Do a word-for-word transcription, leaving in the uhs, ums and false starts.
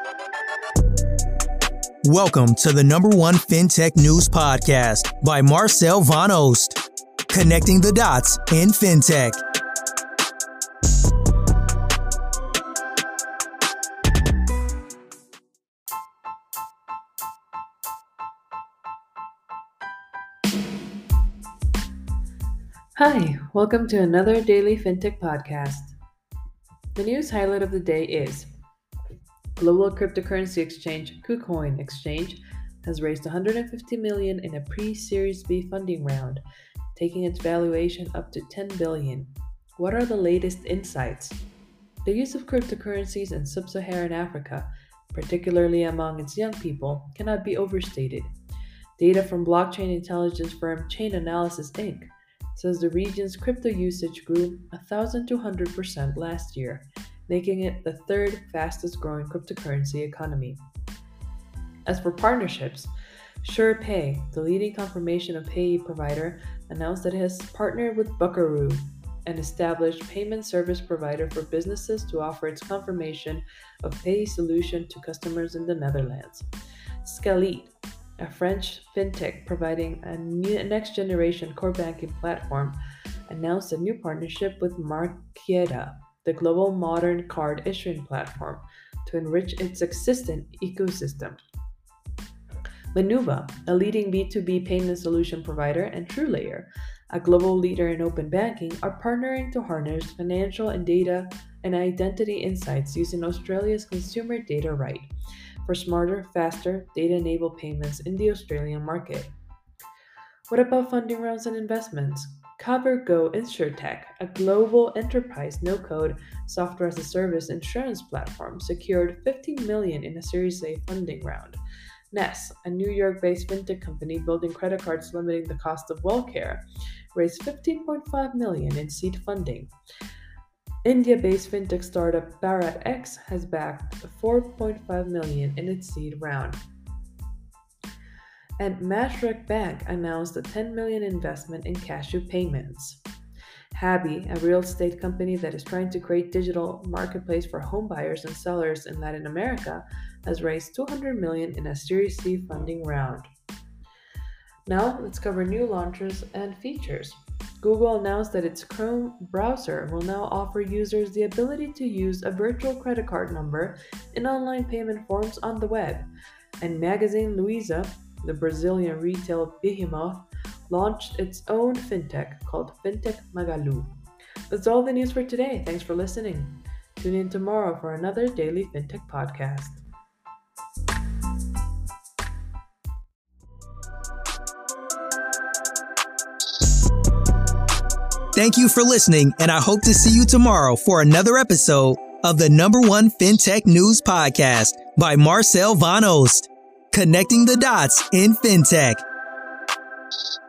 Welcome to the number one FinTech News Podcast by Marcel Van Oost, connecting the dots in FinTech. Hi, welcome to another daily FinTech podcast. The news highlight of the day is global cryptocurrency exchange KuCoin Exchange has raised one hundred fifty million dollars in a pre-Series B funding round, taking its valuation up to ten billion dollars. What are the latest insights? The use of cryptocurrencies in sub-Saharan Africa, particularly among its young people, cannot be overstated. Data from blockchain intelligence firm Chainalysis Incorporated says the region's crypto usage grew one thousand two hundred percent last year, making it the third fastest growing cryptocurrency economy. As for partnerships, SurePay, the leading confirmation of payee provider, announced that it has partnered with Buckaroo, an established payment service provider for businesses, to offer its confirmation of payee solution to customers in the Netherlands. Scalite, a French fintech providing a new next-generation core banking platform, announced a new partnership with Marqeta, the global modern card issuing platform, to enrich its existing ecosystem. Manuva, a leading B two B payment solution provider, and TrueLayer, a global leader in open banking, are partnering to harness financial and data and identity insights using Australia's consumer data right for smarter, faster, data-enabled payments in the Australian market. What about funding rounds and investments? CoverGo InsurTech, a global enterprise no-code software-as-a-service insurance platform, secured fifteen million dollars in a Series A funding round. Ness, a New York-based fintech company building credit cards limiting the cost of WellCare, raised fifteen point five million dollars in seed funding. India-based fintech startup BharatX has backed four point five million dollars in its seed round. And Mashreq Bank announced a ten million dollars investment in Cashew Payments. Habi, a real estate company that is trying to create digital marketplace for home buyers and sellers in Latin America, has raised two hundred million dollars in a Series C funding round. Now, let's cover new launches and features. Google announced that its Chrome browser will now offer users the ability to use a virtual credit card number in online payment forms on the web. And Magazine Luiza, the Brazilian retail behemoth, launched its own fintech called Fintech Magalu. That's all the news for today. Thanks for listening. Tune in tomorrow for another daily FinTech podcast. Thank you for listening, and I hope to see you tomorrow for another episode of the number one FinTech News Podcast by Marcel Van Oost, connecting the dots in FinTech.